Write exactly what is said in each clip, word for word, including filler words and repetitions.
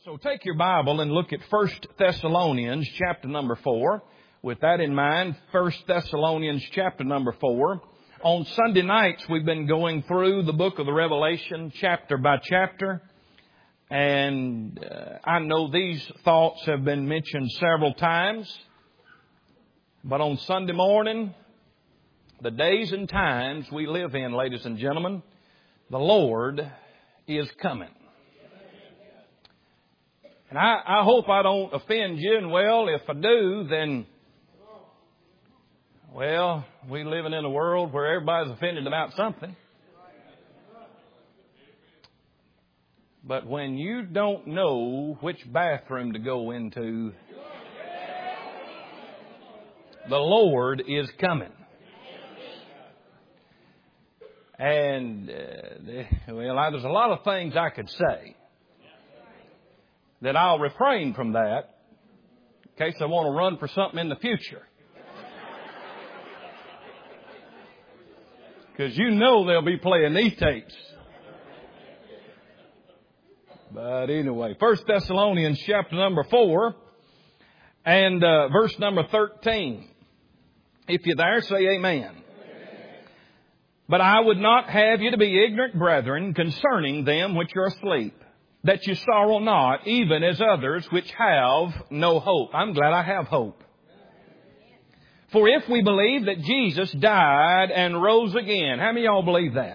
So take your Bible and look at First Thessalonians chapter number four. With that in mind, First Thessalonians chapter number four. On Sunday nights, we've been going through the book of the Revelation chapter by chapter. And uh, I know these thoughts have been mentioned several times. But on Sunday morning, the days and times we live in, ladies and gentlemen, the Lord is coming. And I, I hope I don't offend you, and well, if I do, then, well, we're living in a world where everybody's offended about something. But when you don't know which bathroom to go into, the Lord is coming. And, uh, well, there's a lot of things I could say that I'll refrain from that in case I want to run for something in the future. Because you know they'll be playing these tapes. But anyway, First Thessalonians chapter number four and uh, verse number thirteen. If you're there, say amen. Amen. But I would not have you to be ignorant, brethren, concerning them which are asleep, that you sorrow not, even as others which have no hope. I'm glad I have hope. For if we believe that Jesus died and rose again, how many of y'all believe that?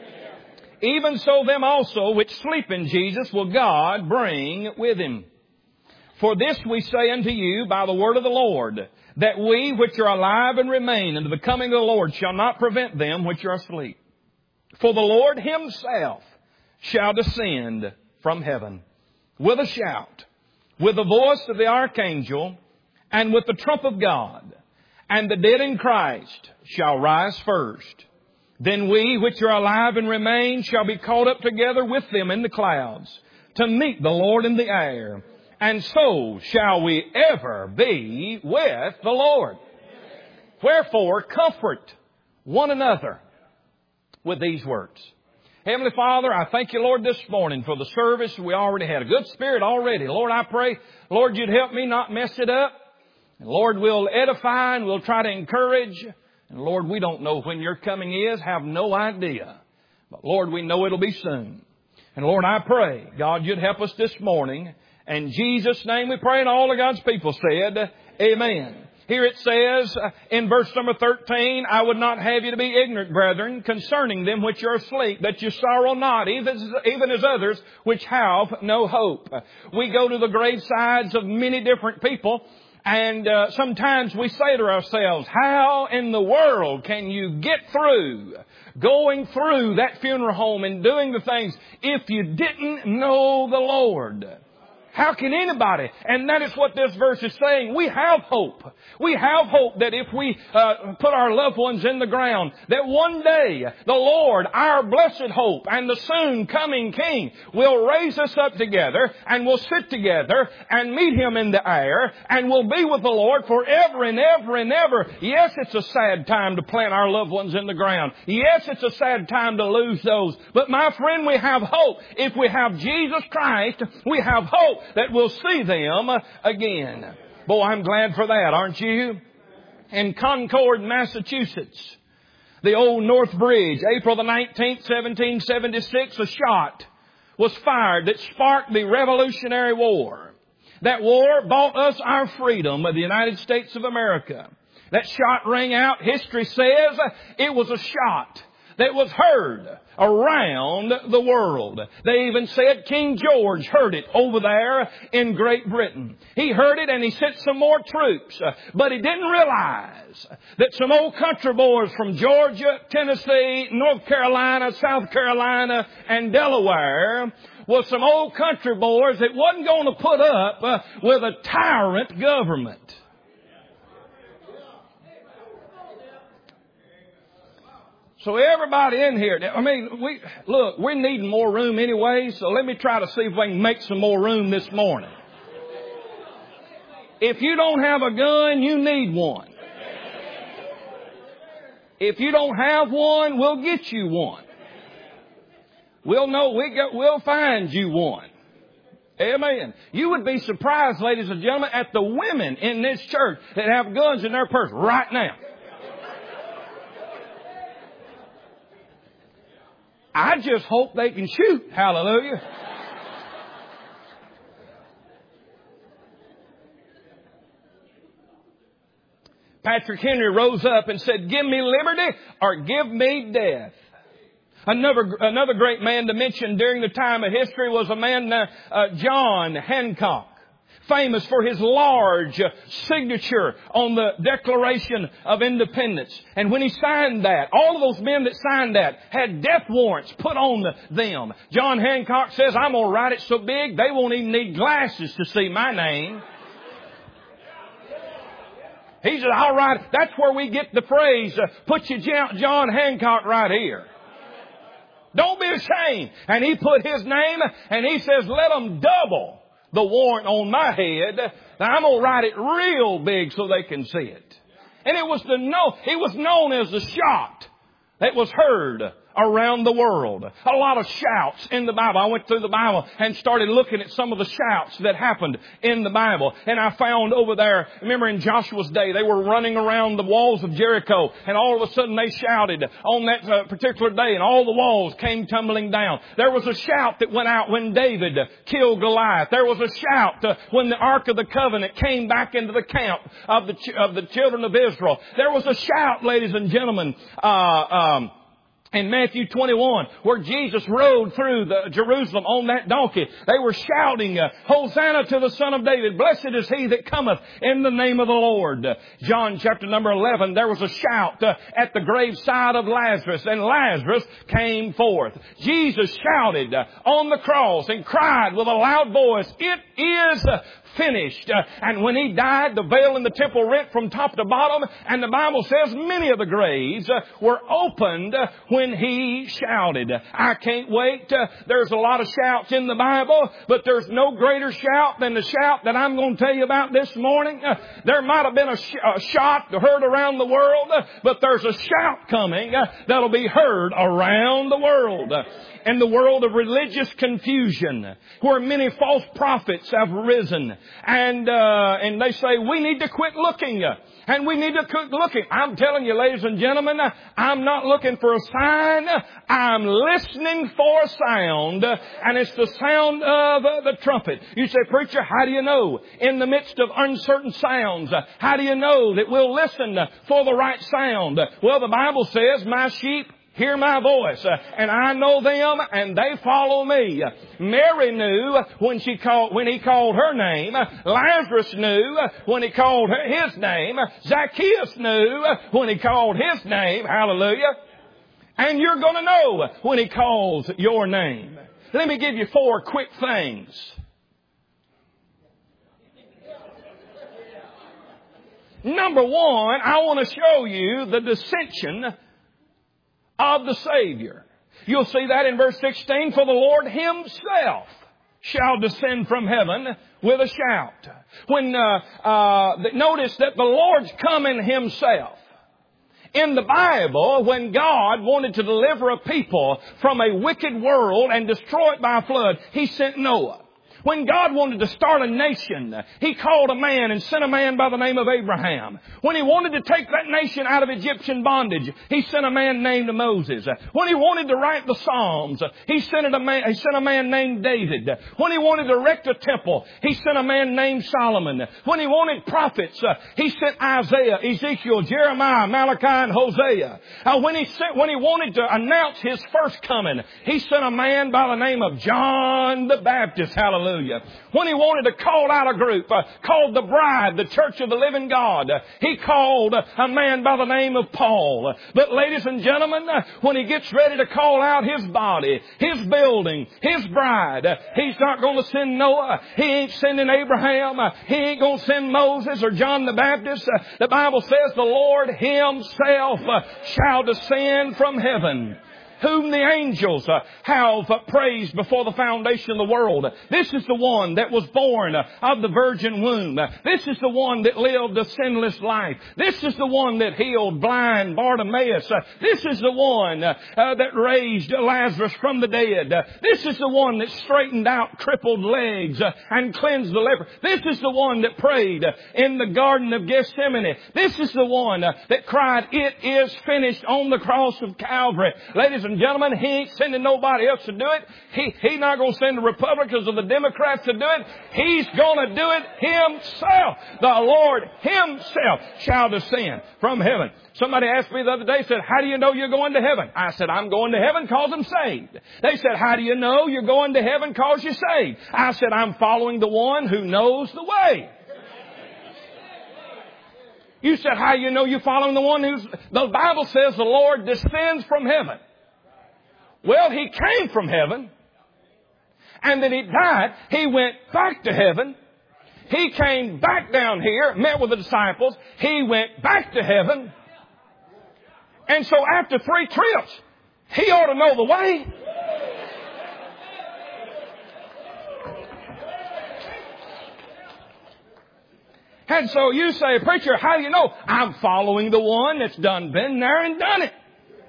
Even so them also which sleep in Jesus will God bring with Him. For this we say unto you by the word of the Lord, that we which are alive and remain unto the coming of the Lord shall not prevent them which are asleep. For the Lord Himself shall descend from heaven with a shout, with the voice of the archangel, and with the trump of God. And the dead in Christ shall rise first. Then we which are alive and remain shall be caught up together with them in the clouds to meet the Lord in the air. And so shall we ever be with the Lord. Wherefore comfort one another with these words. Heavenly Father, I thank you, Lord, this morning for the service. We already had a good spirit already. Lord, I pray, Lord, you'd help me not mess it up. And Lord, we'll edify and we'll try to encourage. And Lord, we don't know when your coming is, have no idea. But Lord, we know it'll be soon. And Lord, I pray, God, you'd help us this morning. In Jesus' name we pray, and all of God's people said, amen. Here it says in verse number thirteen, I would not have you to be ignorant, brethren, concerning them which are asleep, that you sorrow not, even, even as others which have no hope. We go to the gravesides of many different people, and uh, sometimes we say to ourselves, how in the world can you get through going through that funeral home and doing the things if you didn't know the Lord? How can anybody? And that is what this verse is saying. We have hope. We have hope that if we uh, put our loved ones in the ground, that one day the Lord, our blessed hope and the soon coming King, will raise us up together and we'll sit together and meet Him in the air and we'll be with the Lord forever and ever and ever. Yes, it's a sad time to plant our loved ones in the ground. Yes, it's a sad time to lose those. But my friend, we have hope. If we have Jesus Christ, we have hope that we'll see them again. Boy, I'm glad for that, aren't you? In Concord, Massachusetts, the old North Bridge, April the nineteenth, seventeen seventy-six, a shot was fired that sparked the Revolutionary War. That war bought us our freedom of the United States of America. That shot rang out. History says it was a shot that was heard around the world. They even said King George heard it over there in Great Britain. He heard it and he sent some more troops. But he didn't realize that some old country boys from Georgia, Tennessee, North Carolina, South Carolina, and Delaware was some old country boys that wasn't going to put up with a tyrant government. So everybody in here, I mean, we look, we're needing more room anyway, so let me try to see if we can make some more room this morning. If you don't have a gun, you need one. If you don't have one, we'll get you one. We'll know, we get, we'll find you one. Amen. You would be surprised, ladies and gentlemen, at the women in this church that have guns in their purse right now. I just hope they can shoot. Hallelujah. Patrick Henry rose up and said, give me liberty or give me death. Another, another great man to mention during the time of history was a man, uh, uh, John Hancock, famous for his large uh, signature on the Declaration of Independence. And when he signed that, all of those men that signed that had death warrants put on the, them. John Hancock says, I'm going to write it so big they won't even need glasses to see my name. He said, all right, that's where we get the phrase, uh, put your John Hancock right here. Don't be ashamed. And he put his name and he says, let them double the warrant on my head. Now I'm going to write it real big so they can see it. And it was the no, it was known as the shot that was heard around the world. A lot of shouts in the Bible. I went through the Bible and started looking at some of the shouts that happened in the Bible. And I found over there, remember in Joshua's day, they were running around the walls of Jericho. And all of a sudden they shouted on that uh, particular day and all the walls came tumbling down. There was a shout that went out when David killed Goliath. There was a shout uh, when the Ark of the Covenant came back into the camp of the, ch- of the children of Israel. There was a shout, ladies and gentlemen, uh, um, in Matthew twenty-one, where Jesus rode through the Jerusalem on that donkey, they were shouting, uh, Hosanna to the Son of David. Blessed is he that cometh in the name of the Lord. Uh, John chapter number eleven, there was a shout uh, at the graveside of Lazarus, and Lazarus came forth. Jesus shouted uh, on the cross and cried with a loud voice, it is uh, finished. Uh, and when he died, the veil in the temple rent from top to bottom, and the Bible says many of the graves uh, were opened uh, when he shouted. I can't wait. Uh, there's a lot of shouts in the Bible, but there's no greater shout than the shout that I'm going to tell you about this morning. Uh, there might have been a, sh- a shot heard around the world, uh, but there's a shout coming uh, that'll be heard around the world. Uh, in the world of religious confusion, where many false prophets have risen, and uh, and they say we need to quit looking. And we need to quit looking. I'm telling you, ladies and gentlemen, I'm not looking for a sign. I'm listening for a sound. And it's the sound of the trumpet. You say, preacher, how do you know? In the midst of uncertain sounds, how do you know that we'll listen for the right sound? Well, the Bible says, my sheep hear my voice, uh, and I know them, and they follow me. Mary knew when she called, when he called her name. Lazarus knew when he called her, his name. Zacchaeus knew when he called his name. Hallelujah. And you're going to know when he calls your name. Let me give you four quick things. Number one, I want to show you the dissension of the Savior. You'll see that in verse sixteen. For the Lord himself shall descend from heaven with a shout. When, uh, uh, notice that the Lord's coming himself. In the Bible, when God wanted to deliver a people from a wicked world and destroy it by a flood, he sent Noah. When God wanted to start a nation, he called a man and sent a man by the name of Abraham. When he wanted to take that nation out of Egyptian bondage, he sent a man named Moses. When he wanted to write the Psalms, he sent a man, he sent a man named David. When he wanted to erect a temple, he sent a man named Solomon. When he wanted prophets, he sent Isaiah, Ezekiel, Jeremiah, Malachi, and Hosea. Uh, when he sent, when he wanted to announce his first coming, he sent a man by the name of John the Baptist. Hallelujah. When he wanted to call out a group uh, called the Bride, the Church of the Living God, uh, he called uh, a man by the name of Paul. But ladies and gentlemen, uh, when he gets ready to call out his body, his building, his bride, uh, he's not going to send Noah. He ain't sending Abraham. Uh, he ain't going to send Moses or John the Baptist. Uh, the Bible says the Lord himself uh, shall descend from heaven. whom the angels uh, have uh, praised before the foundation of the world. This is the one that was born uh, of the virgin womb. Uh, this is the one that lived a sinless life. This is the one that healed blind Bartimaeus. Uh, this is the one uh, uh, that raised Lazarus from the dead. Uh, this is the one that straightened out crippled legs uh, and cleansed the leper. This is the one that prayed uh, in the Garden of Gethsemane. This is the one uh, that cried, "It is finished," on the cross of Calvary. Ladies and gentlemen, He ain't sending nobody else to do it. He, He's not going to send the Republicans or the Democrats to do it. He's going to do it Himself. The Lord Himself shall descend from heaven. Somebody asked me the other day, said, "How do you know you're going to heaven?" I said, "I'm going to heaven because I'm saved." They said, "How do you know you're going to heaven because you're saved?" I said, "I'm following the one who knows the way." You said, "How do you know you're following the one who's..." The Bible says the Lord descends from heaven. Well, He came from heaven. And then He died. He went back to heaven. He came back down here, met with the disciples. He went back to heaven. And so after three trips, He ought to know the way. And so you say, "Preacher, how do you know?" I'm following the one that's done been there and done it.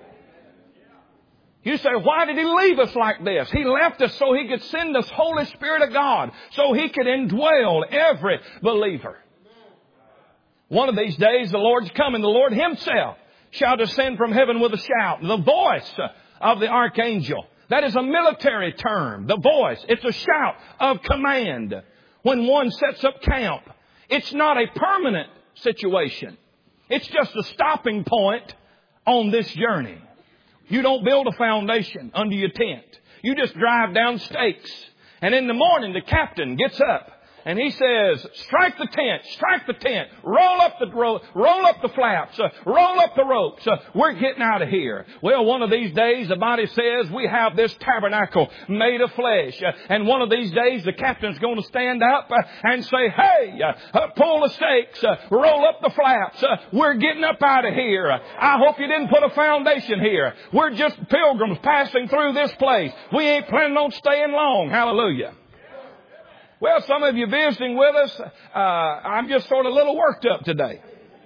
You say, "Why did He leave us like this?" He left us so He could send us Holy Spirit of God, so He could indwell every believer. One of these days the Lord's coming. The Lord Himself shall descend from heaven with a shout. The voice of the archangel. That is a military term. The voice. It's a shout of command. When one sets up camp, it's not a permanent situation. It's just a stopping point on this journey. You don't build a foundation under your tent. You just drive down stakes. And in the morning, the captain gets up and he says, "Strike the tent, strike the tent, roll up the ro- roll up the flaps, uh, roll up the ropes. Uh, we're getting out of here." Well, one of these days, the body says, "We have this tabernacle made of flesh." Uh, and one of these days, the captain's going to stand up uh, and say, "Hey, uh, uh, pull the stakes, uh, roll up the flaps. Uh, we're getting up out of here. Uh, I hope you didn't put a foundation here. We're just pilgrims passing through this place. We ain't planning on staying long." Hallelujah. Well, some of you visiting with us, uh, I'm just sort of a little worked up today.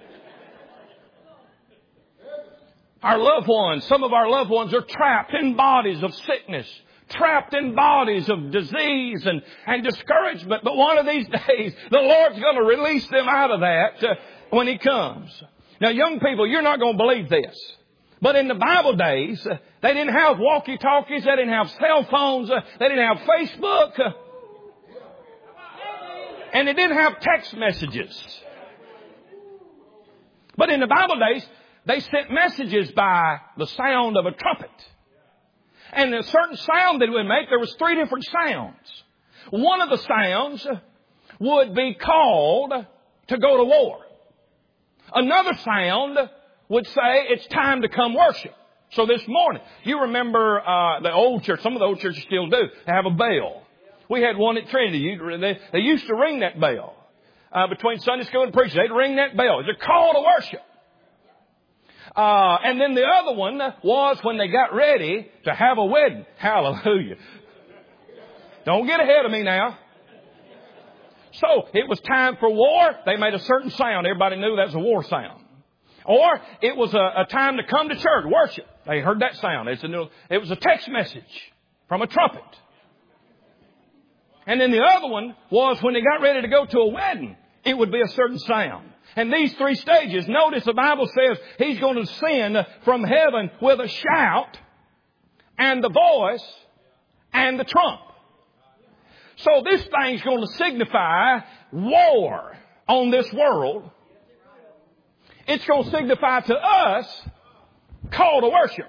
Our loved ones, some of our loved ones are trapped in bodies of sickness, trapped in bodies of disease and, and discouragement. But one of these days, the Lord's going to release them out of that uh, when He comes. Now, young people, you're not going to believe this. But in the Bible days, uh, they didn't have walkie-talkies, they didn't have cell phones, uh, they didn't have Facebook. Uh, And they didn't have text messages. But in the Bible days, they sent messages by the sound of a trumpet. And a certain sound that it would make, there was three different sounds. One of the sounds would be called to go to war. Another sound would say, "It's time to come worship." So this morning, you remember uh, the old church, some of the old churches still do, they have a bell. We had one at Trinity. They, they used to ring that bell. Uh, between Sunday school and preaching, they'd ring that bell. It's a call to worship. Uh, and then the other one was when they got ready to have a wedding. Hallelujah. Don't get ahead of me now. So it was time for war. They made a certain sound. Everybody knew that was a war sound. Or it was a, a time to come to church, worship. They heard that sound. It's a new, it was a text message from a trumpet. And then the other one was when they got ready to go to a wedding, it would be a certain sound. And these three stages, notice the Bible says He's going to descend from heaven with a shout and the voice and the trump. So this thing's going to signify war on this world. It's going to signify to us call to worship.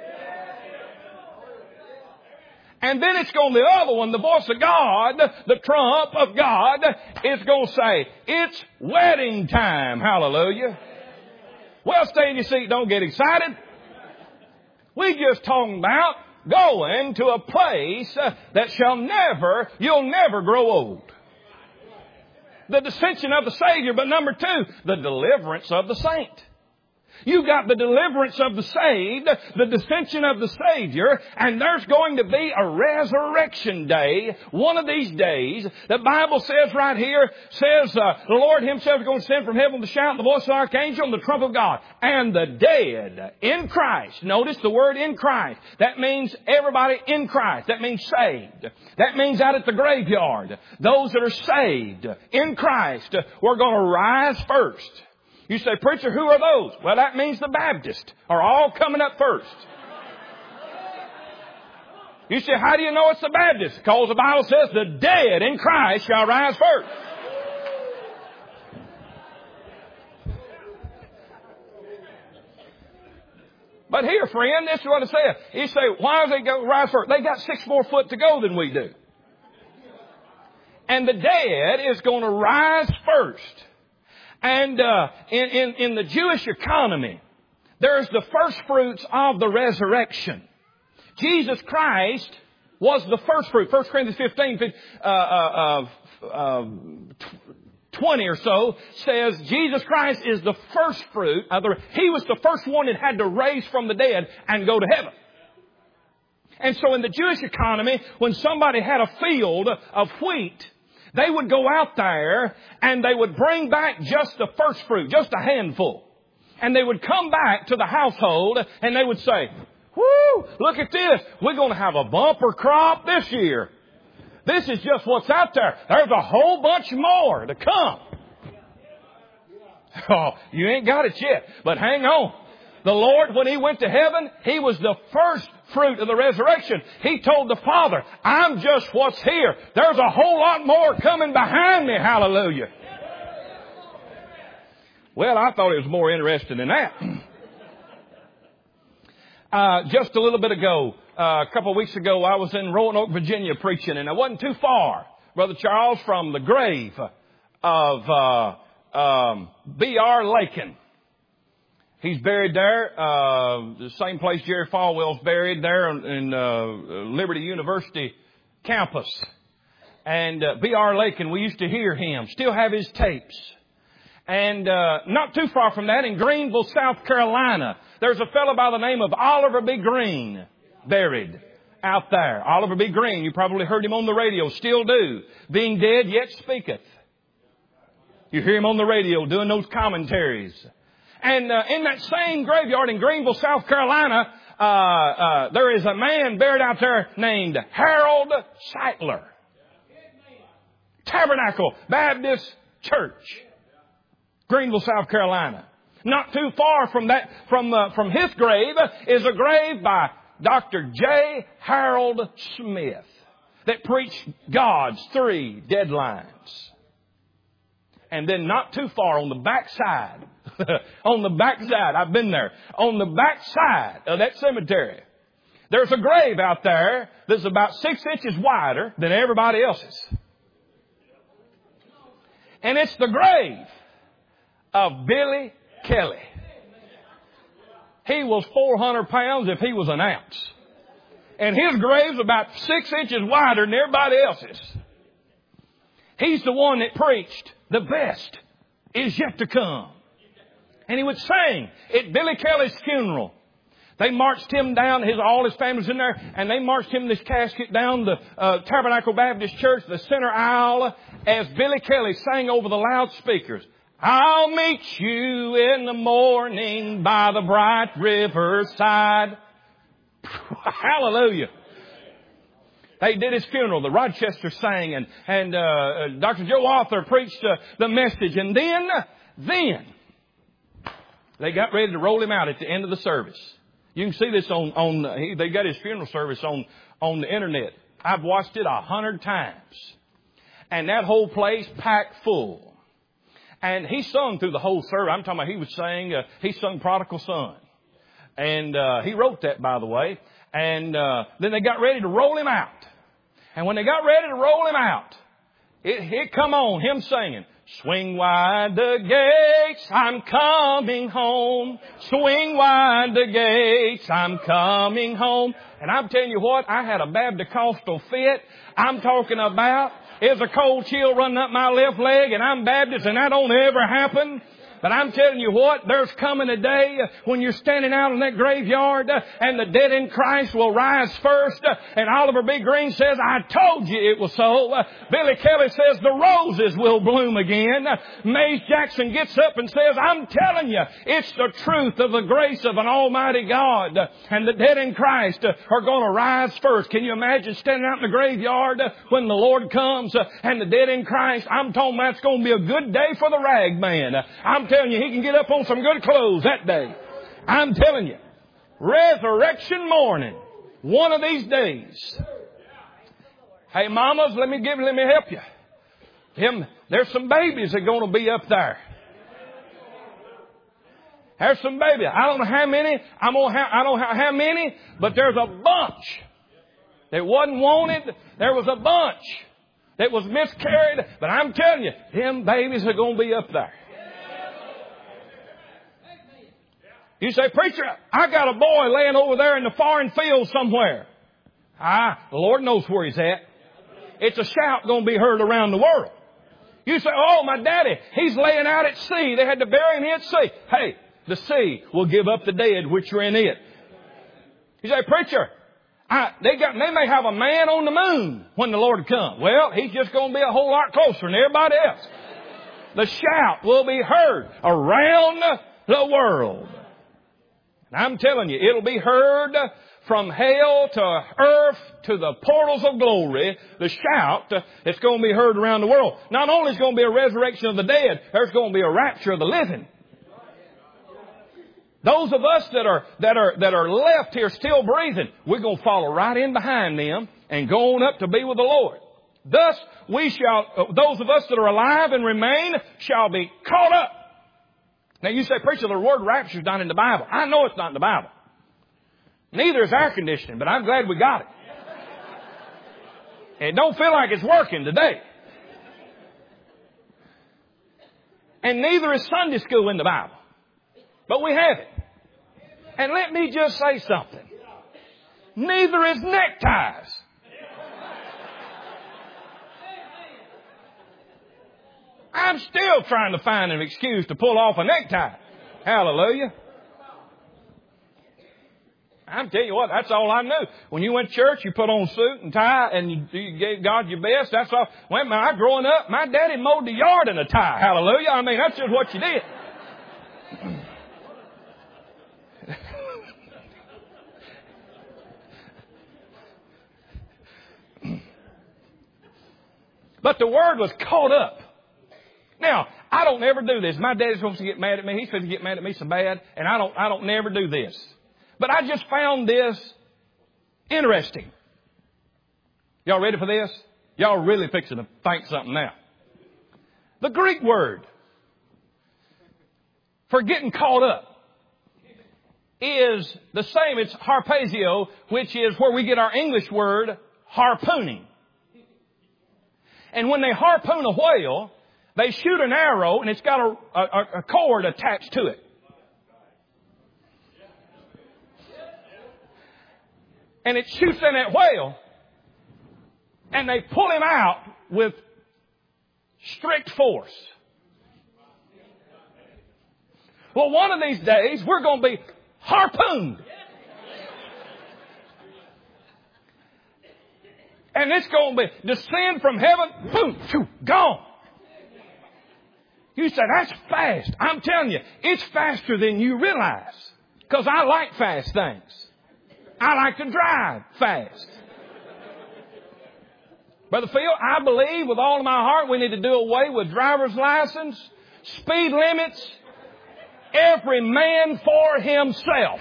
And then it's going to the other one, the voice of God, the trump of God, is going to say, "It's wedding time." Hallelujah. Well, stay in your seat. Don't get excited. We just talking about going to a place that shall never, you'll never grow old. The descension of the Savior, but number two, the deliverance of the saint. You got the deliverance of the saved, the descension of the Savior, and there's going to be a resurrection day, one of these days. The Bible says right here, says uh, the Lord Himself is going to send from heaven with a shout, the voice of the archangel, and the trump of God. And the dead in Christ. Notice the word in Christ. That means everybody in Christ. That means saved. That means out at the graveyard. Those that are saved in Christ, we're going to rise first. You say, preacher, who are those? Well, that means the Baptists are all coming up first. You say, how do you know it's the Baptists? Because the Bible says the dead in Christ shall rise first. But here, friend, this is what it says. You say, why do they go rise first? They got six more foot to go than we do. And the dead is going to rise first. And uh, in, in, in the Jewish economy, there's the first fruits of the resurrection. Jesus Christ was the first fruit. First Corinthians fifteen, uh, uh, uh, twenty or so says Jesus Christ is the first fruit. He was the first one that had to raise from the dead and go to heaven. And so in the Jewish economy, when somebody had a field of wheat, they would go out there and they would bring back just the first fruit, just a handful. And they would come back to the household and they would say, whoo, look at this. We're going to have a bumper crop this year. This is just what's out there. There's a whole bunch more to come. Oh, you ain't got it yet, but hang on. The Lord, when He went to heaven, He was the first fruit of the resurrection. He told the Father, I'm just what's here. There's a whole lot more coming behind me. Hallelujah. Well, I thought it was more interesting than that. Uh, just a little bit ago, uh, a couple of weeks ago, I was in Roanoke, Virginia preaching, and I wasn't too far, Brother Charles, from the grave of uh, um, B R Lakin. He's buried there, uh, the same place Jerry Falwell's buried there in uh, Liberty University campus. And uh, B R Lakin, we used to hear him, still have his tapes. And uh, not too far from that, in Greenville, South Carolina, there's a fellow by the name of Oliver B. Green buried out there. Oliver B. Green, you probably heard him on the radio, still do. Being dead, yet speaketh. You hear him on the radio doing those commentaries. And uh, in that same graveyard in Greenville, South Carolina, uh, uh, there is a man buried out there named Harold Sightler. Tabernacle Baptist Church, Greenville, South Carolina. Not too far from that, from uh, from his grave is a grave by Doctor J. Harold Smith that preached God's three deadlines. And then not too far on the back side, on the back side, I've been there, on the back side of that cemetery, there's a grave out there that's about six inches wider than everybody else's. And it's the grave of Billy Kelly. He was four hundred pounds if he was an ounce. And his grave's about six inches wider than everybody else's. He's the one that preached, the best is yet to come. And he would sing at Billy Kelly's funeral. They marched him down, his, all his family's in there, and they marched him this casket down the uh, Tabernacle Baptist Church, the center aisle, as Billy Kelly sang over the loudspeakers. I'll meet you in the morning by the bright riverside. Hallelujah. They did his funeral. The Rochester sang, and, and uh, Doctor Joe Arthur preached uh, the message. And then, then, they got ready to roll him out at the end of the service. You can see this on, on he, they got his funeral service on, on the internet. I've watched it a hundred times. And that whole place packed full. And he sung through the whole service. I'm talking about he was saying, uh, he sung Prodigal Son. And uh, he wrote that, by the way. And uh, then they got ready to roll him out. And when they got ready to roll him out, it, it come on, him singing, swing wide the gates, I'm coming home. Swing wide the gates, I'm coming home. And I'm telling you what, I had a Baptist-costal fit. I'm talking about, there's a cold chill running up my left leg, and I'm Baptist, and that don't ever happen. But I'm telling you what, there's coming a day when you're standing out in that graveyard and the dead in Christ will rise first. And Oliver B. Green says, I told you it was so. Billy Kelly says the roses will bloom again. Mays Jackson gets up and says, I'm telling you, it's the truth of the grace of an almighty God. And the dead in Christ are going to rise first. Can you imagine standing out in the graveyard when the Lord comes and the dead in Christ? I'm talking about it's going to be a good day for the rag man. I'm telling you, he can get up on some good clothes that day. I'm telling you, resurrection morning, one of these days. Hey, mamas, let me give, let me help you. Him, there's some babies that are going to be up there. There's some babies. I don't know how many. I'm gonna have, I don't know how many, but there's a bunch that wasn't wanted. There was a bunch that was miscarried. But I'm telling you, them babies are going to be up there. You say, preacher, I got a boy laying over there in the foreign field somewhere. Ah, the Lord knows where he's at. It's a shout going to be heard around the world. You say, oh, my daddy, he's laying out at sea. They had to bury him at sea. Hey, the sea will give up the dead which are in it. You say, preacher, I, they got, they may have a man on the moon when the Lord comes. Well, he's just going to be a whole lot closer than everybody else. The shout will be heard around the world. And I'm telling you, it'll be heard from hell to earth to the portals of glory. The shout that's going to be heard around the world. Not only is it going to be a resurrection of the dead, there's going to be a rapture of the living. Those of us that are, that are, that are left here still breathing, we're going to follow right in behind them and go on up to be with the Lord. Thus, we shall, those of us that are alive and remain shall be caught up. Now you say, preacher, the word rapture is not in the Bible. I know it's not in the Bible. Neither is air conditioning, but I'm glad we got it. It don't feel like it's working today. And neither is Sunday school in the Bible. But we have it. And let me just say something. Neither is neckties. I'm still trying to find an excuse to pull off a necktie. Hallelujah. I'm telling you what, that's all I knew. When you went to church, you put on a suit and tie and you, you gave God your best. That's all. When I growing up, my daddy mowed the yard in a tie. Hallelujah. I mean, that's just what you did. But the word was caught up. Now, I don't never do this. My daddy's supposed to get mad at me. He's supposed to get mad at me so bad. And I don't, I don't never do this. But I just found this interesting. Y'all ready for this? Y'all really fixing to think something now. The Greek word for getting caught up is the same. It's harpazo, which is where we get our English word harpooning. And when they harpoon a whale, they shoot an arrow and it's got a, a, a cord attached to it. And it shoots in that whale and they pull him out with strict force. Well, one of these days we're going to be harpooned. And it's going to be descend from heaven, boom, shoo, gone. You say, that's fast. I'm telling you, it's faster than you realize. Because I like fast things. I like to drive fast. Brother Phil, I believe with all of my heart we need to do away with driver's license, speed limits, every man for himself.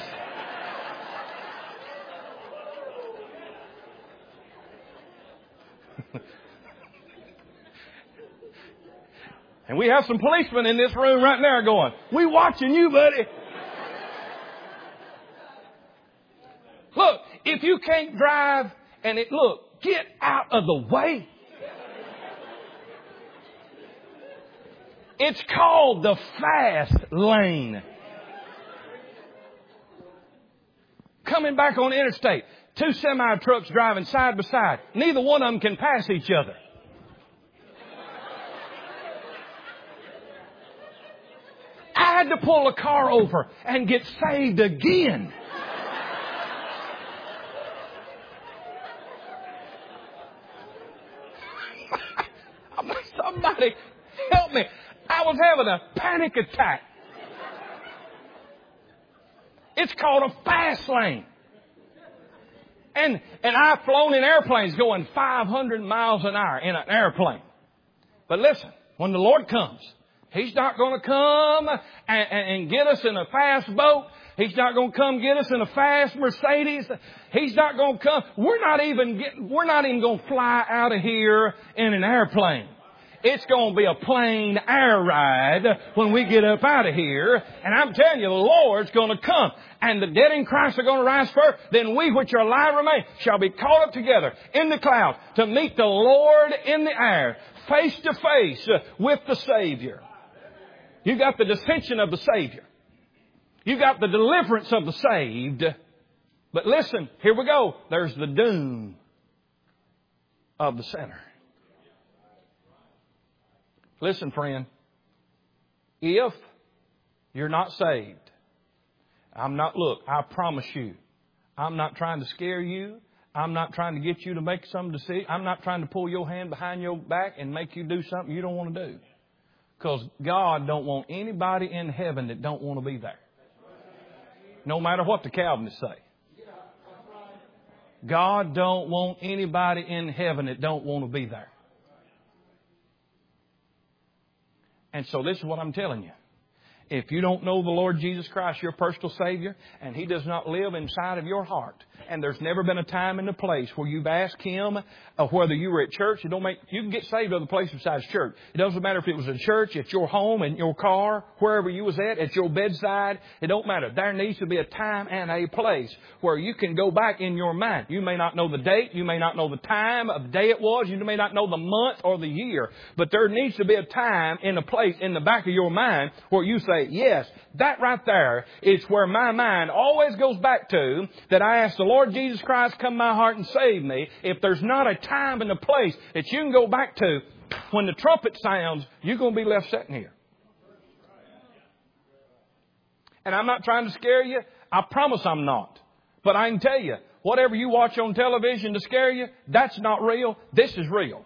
And we have some policemen in this room right now going, we watching you, buddy. Look, if you can't drive and it, look, get out of the way. It's called the fast lane. Coming back on the interstate, two semi trucks driving side by side. Neither one of them can pass each other. had to pull a car over and get saved again. Somebody help me. I was having a panic attack. It's called a fast lane. And, and I've flown in airplanes going five hundred miles an hour in an airplane. But listen, when the Lord comes, He's not going to come and, and, and get us in a fast boat. He's not going to come get us in a fast Mercedes. He's not going to come. We're not even getting, we're not even going to fly out of here in an airplane. It's going to be a plain air ride when we get up out of here. And I'm telling you, the Lord's going to come. And the dead in Christ are going to rise first. Then we which are alive remain shall be caught up together in the clouds to meet the Lord in the air, face to face with the Savior. You got the dissension of the Savior. You got the deliverance of the saved. But listen, here we go. There's the doom of the sinner. Listen, friend, if you're not saved, I'm not, look, I promise you, I'm not trying to scare you. I'm not trying to get you to make some decision. I'm not trying to pull your hand behind your back and make you do something you don't want to do. Because God don't want anybody in heaven that don't want to be there. No matter what the Calvinists say. God don't want anybody in heaven that don't want to be there. And so this is what I'm telling you. If you don't know the Lord Jesus Christ, your personal Savior, and He does not live inside of your heart, and there's never been a time and a place where you've asked Him, uh, whether you were at church, it don't make, you can get saved other places besides church. It doesn't matter if it was in church, at your home, in your car, wherever you was at, at your bedside. It don't matter. There needs to be a time and a place where you can go back in your mind. You may not know the date, you may not know the time of the day it was, you may not know the month or the year, but there needs to be a time and a place in the back of your mind where you say, yes, that right there is where my mind always goes back to, that I ask the Lord Jesus Christ come in my heart and save me. If there's not a time and a place that you can go back to, when the trumpet sounds, you're going to be left sitting here. And I'm not trying to scare you. I promise I'm not. But I can tell you, whatever you watch on television to scare you, that's not real. This is real.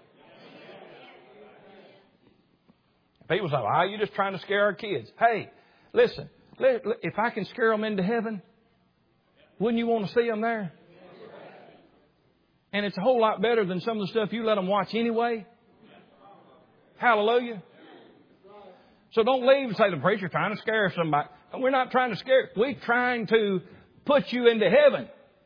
People say, "Ah, you're just trying to scare our kids." Hey, listen, if I can scare them into heaven, wouldn't you want to see them there? And it's a whole lot better than some of the stuff you let them watch anyway. Hallelujah. So don't leave and say the preacher's trying to scare somebody. We're not trying to scare. We're trying to put you into heaven.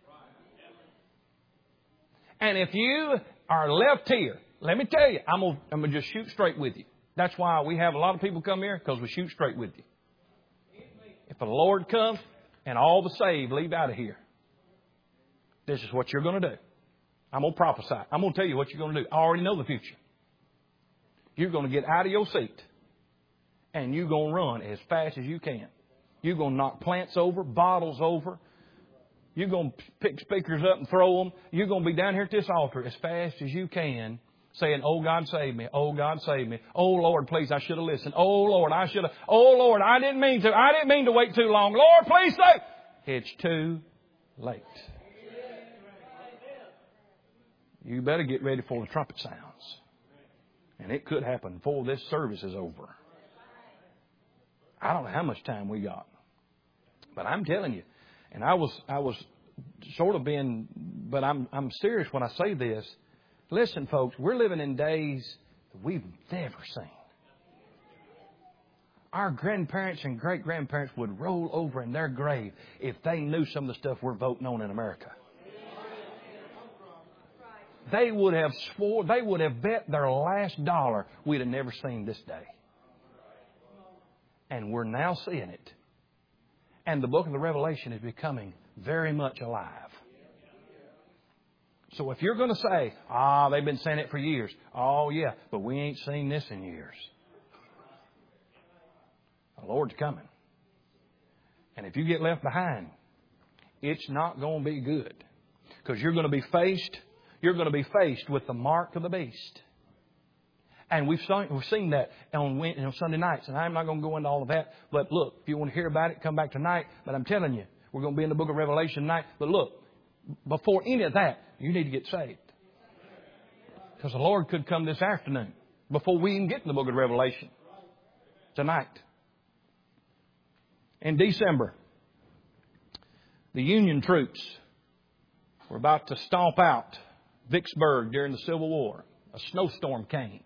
And if you are left here, let me tell you, I'm going I'm to just shoot straight with you. That's why we have a lot of people come here, because we shoot straight with you. If the Lord comes and all the saved leave out of here, this is what you're going to do. I'm going to prophesy. I'm going to tell you what you're going to do. I already know the future. You're going to get out of your seat and you're going to run as fast as you can. You're going to knock plants over, bottles over. You're going to pick speakers up and throw them. You're going to be down here at this altar as fast as you can, saying, "Oh, God, save me. Oh, God, save me. Oh, Lord, please, I should have listened. Oh, Lord, I should have. Oh, Lord, I didn't mean to. I didn't mean to wait too long. Lord, please save." It's too late. You better get ready for the trumpet sounds. And it could happen before this service is over. I don't know how much time we got. But I'm telling you, and I was I was sort of being, but I'm I'm serious when I say this. Listen, folks, we're living in days that we've never seen. Our grandparents and great-grandparents would roll over in their grave if they knew some of the stuff we're voting on in America. They would have swore, they would have bet their last dollar we'd have never seen this day. And we're now seeing it. And the book of the Revelation is becoming very much alive. So if you're going to say, "Ah, they've been saying it for years." Oh, yeah, but we ain't seen this in years. The Lord's coming. And if you get left behind, it's not going to be good. Because you're going to be faced, you're going to be faced with the mark of the beast. And we've seen, we've seen that on, on Sunday nights. And I'm not going to go into all of that. But look, if you want to hear about it, come back tonight. But I'm telling you, we're going to be in the book of Revelation tonight. But look, before any of that, you need to get saved. Because the Lord could come this afternoon before we even get to the book of Revelation tonight. In December, the Union troops were about to stomp out Vicksburg during the Civil War. A snowstorm came.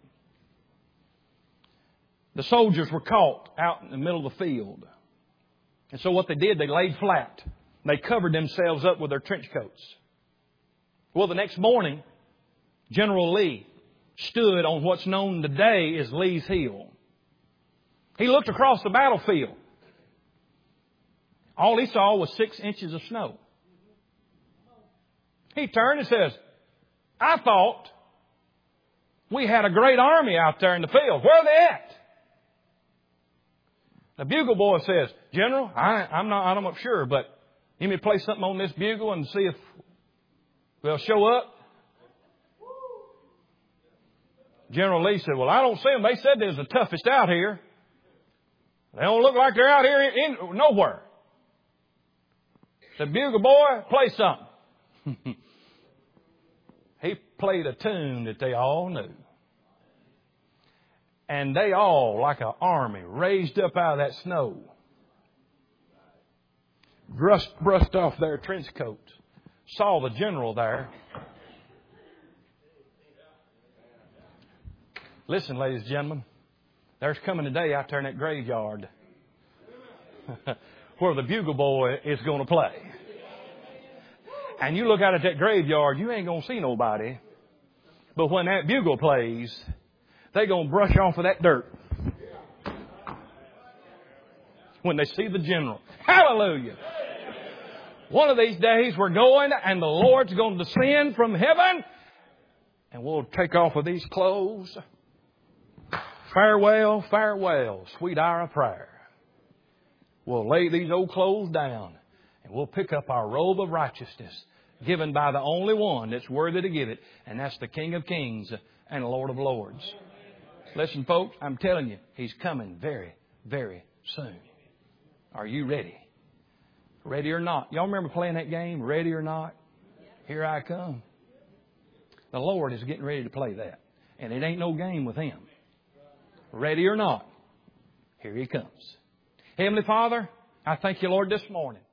The soldiers were caught out in the middle of the field. And so what they did, they laid flat. They covered themselves up with their trench coats. Well, the next morning, General Lee stood on what's known today as Lee's Hill. He looked across the battlefield. All he saw was six inches of snow. He turned and says, I thought we had a great army out there in the field. Where are they at? The bugle boy says, General, I, I'm not, I'm not sure, but you may play something on this bugle and see if they'll show up. General Lee said, well, I don't see them. They said they're the toughest out here. They don't look like they're out here in, nowhere. The bugle boy, play something. He played a tune that they all knew. And they all, like an army, raised up out of that snow. Brushed, brushed off their trench coats. Saw the general there. Listen, ladies and gentlemen, there's coming a day out there in that graveyard where the bugle boy is going to play. And you look out at that graveyard, you ain't going to see nobody. But when that bugle plays, they're going to brush off of that dirt. When they see the general. Hallelujah. One of these days we're going and the Lord's going to descend from heaven. And we'll take off of these clothes. Farewell, farewell, sweet hour of prayer. We'll lay these old clothes down. And we'll pick up our robe of righteousness given by the only one that's worthy to give it. And that's the King of Kings and the Lord of Lords. Listen, folks, I'm telling you, He's coming very, very soon. Are you ready? Ready or not? Y'all remember playing that game, Ready or Not? Here I come. The Lord is getting ready to play that. And it ain't no game with Him. Ready or not, here He comes. Heavenly Father, I thank You, Lord, this morning